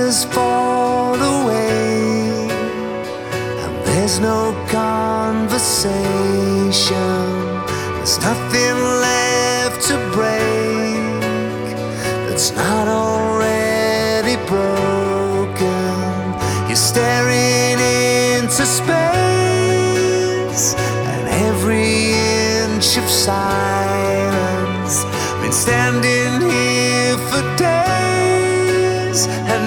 colors fall away, and there's no conversation. There's nothing left to break that's not already broken. You're staring into space, and every inch of silence been standing here for days and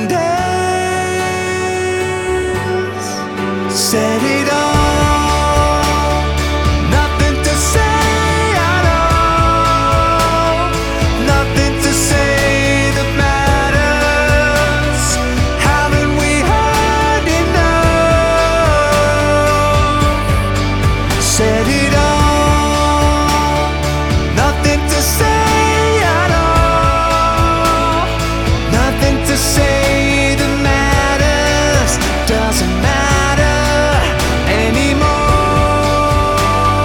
days. Said it all, nothing to say at all, nothing to say that matters. Haven't we heard enough? Said it all, nothing to say at all, nothing to say that matters. Doesn't matter anymore.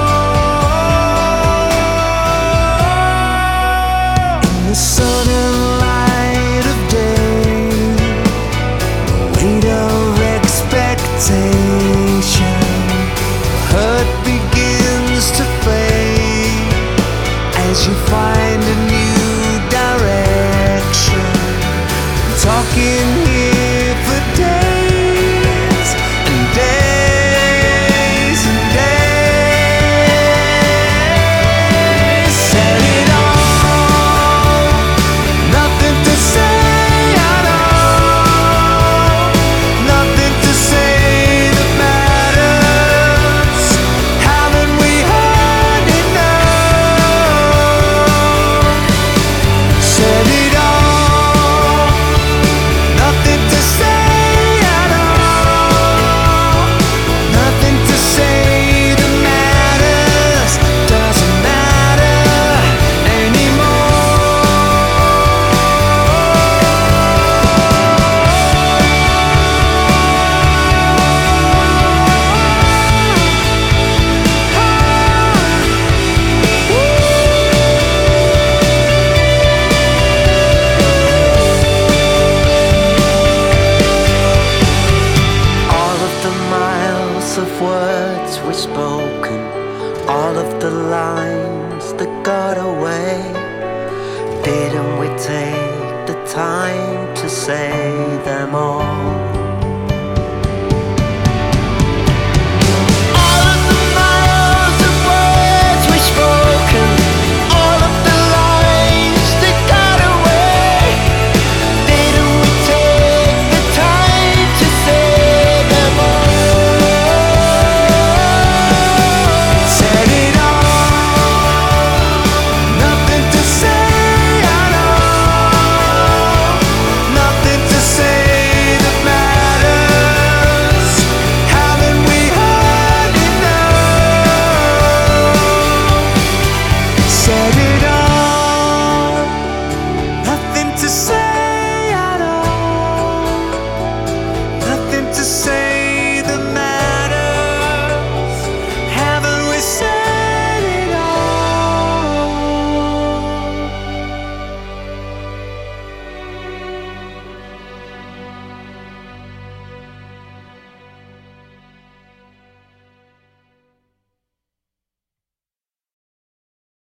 In the sudden light of day, the weight of expectation, hurt begins to fade as you find a new direction. Talking here for days and days and days. Said it all, nothing to say at all, nothing to say that matters. Haven't we heard enough? Said it all, nothing to say at all, nothing to say that matters. Doesn't matter All of the miles of words were spoken, all of the lines that got away. Didn't we take the time to say them all?